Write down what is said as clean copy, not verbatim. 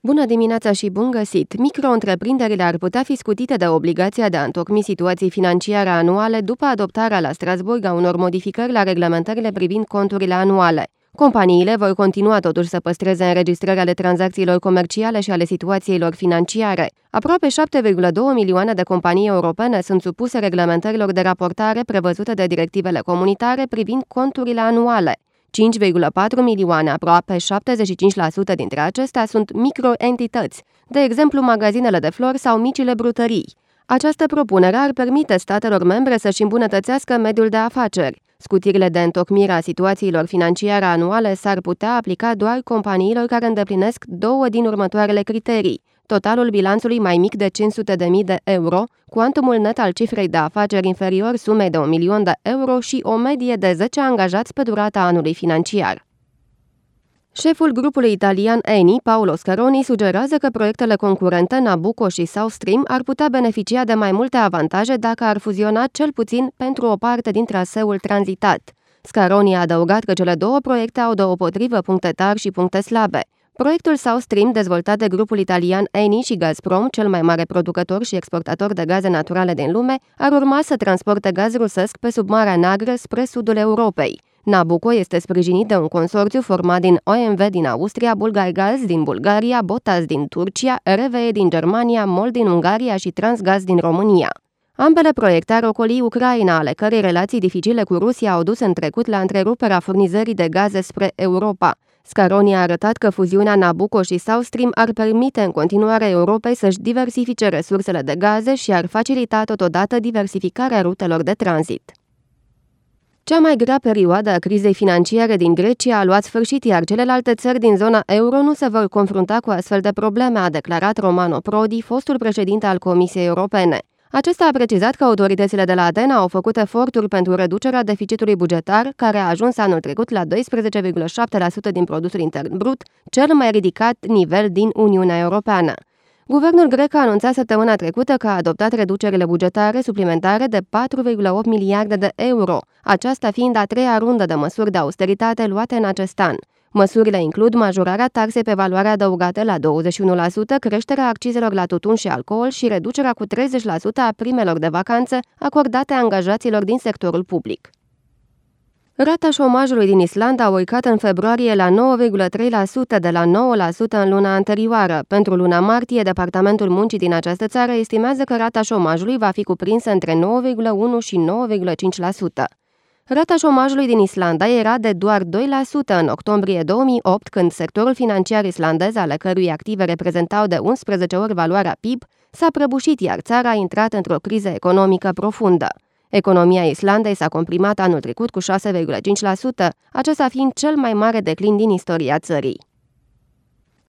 Bună dimineața și bun găsit! Micro-întreprinderile ar putea fi scutite de obligația de a întocmi situații financiare anuale după adoptarea la Strasbourg a unor modificări la reglementările privind conturile anuale. Companiile vor continua totuși să păstreze înregistrări ale tranzacțiilor comerciale și ale situațiilor financiare. Aproape 7,2 milioane de companii europene sunt supuse reglementărilor de raportare prevăzute de directivele comunitare privind conturile anuale. 5,4 milioane, aproape 75% dintre acestea, sunt microentități, de exemplu magazinele de flori sau micile brutării. Această propunere ar permite statelor membre să-și îmbunătățească mediul de afaceri. Scutirile de întocmire a situațiilor financiare anuale s-ar putea aplica doar companiilor care îndeplinesc două din următoarele criterii: totalul bilanțului mai mic de 500.000 de euro, cuantumul net al cifrei de afaceri inferior sumei de 1 milion de euro și o medie de 10 angajați pe durata anului financiar. Șeful grupului italian Eni, Paolo Scaroni, sugerează că proiectele concurente Nabucco și South Stream ar putea beneficia de mai multe avantaje dacă ar fuziona cel puțin pentru o parte din traseul tranzitat. Scaroni a adăugat că cele două proiecte au deopotrivă puncte tari și puncte slabe. Proiectul South Stream, dezvoltat de grupul italian Eni și Gazprom, cel mai mare producător și exportator de gaze naturale din lume, ar urma să transporte gaz rusesc pe sub Marea Neagră spre sudul Europei. Nabucco este sprijinit de un consorțiu format din OMV din Austria, Bulgargaz din Bulgaria, Botas din Turcia, RWE din Germania, MOL din Ungaria și Transgaz din România. Ambele proiecte ar ocoli Ucraina, ale cărei relații dificile cu Rusia au dus în trecut la întreruperea furnizării de gaze spre Europa. Scaroni a arătat că fuziunea Nabucco și South Stream ar permite în continuare Europei să-și diversifice resursele de gaze și ar facilita totodată diversificarea rutelor de tranzit. Cea mai grea perioadă a crizei financiare din Grecia a luat sfârșit, iar celelalte țări din zona euro nu se vor confrunta cu astfel de probleme, a declarat Romano Prodi, fostul președinte al Comisiei Europene. Acesta a precizat că autoritățile de la Atena au făcut eforturi pentru reducerea deficitului bugetar, care a ajuns anul trecut la 12,7% din produsul intern brut, cel mai ridicat nivel din Uniunea Europeană. Guvernul grec a anunțat săptămâna trecută că a adoptat reducerile bugetare suplimentare de 4,8 miliarde de euro, aceasta fiind a treia rundă de măsuri de austeritate luate în acest an. Măsurile includ majorarea taxei pe valoare adăugată la 21%, creșterea accizelor la tutun și alcool și reducerea cu 30% a primelor de vacanță acordate angajaților din sectorul public. Rata șomajului din Islanda a urcat în februarie la 9,3% de la 9% în luna anterioară. Pentru luna martie, Departamentul Muncii din această țară estimează că rata șomajului va fi cuprinsă între 9,1 și 9,5%. Rata șomajului din Islanda era de doar 2% în octombrie 2008, când sectorul financiar islandez, ale cărui active reprezentau de 11 ori valoarea PIB, s-a prăbușit, iar țara a intrat într-o criză economică profundă. Economia Islandei s-a comprimat anul trecut cu 6,5%, acesta fiind cel mai mare declin din istoria țării.